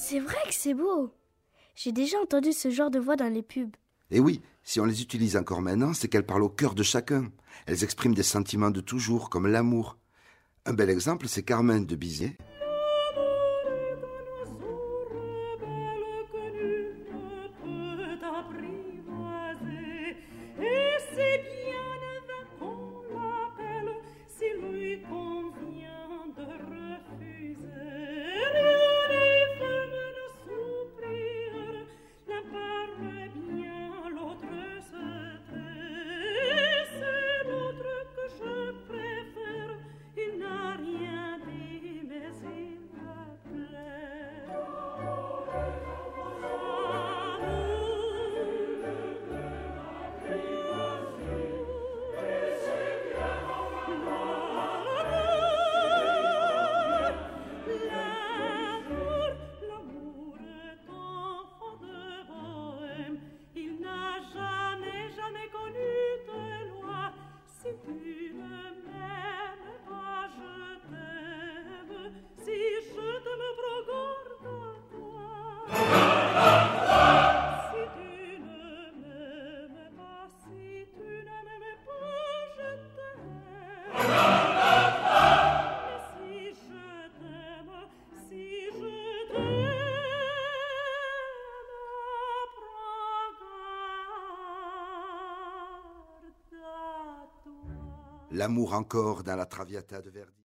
C'est vrai que c'est beau. J'ai déjà entendu ce genre de voix dans les pubs. Et oui, si on les utilise encore maintenant, c'est qu'elles parlent au cœur de chacun. Elles expriment des sentiments de toujours, comme l'amour. Un bel exemple, c'est Carmen de Bizet. L'amour encore dans la Traviata de Verdi.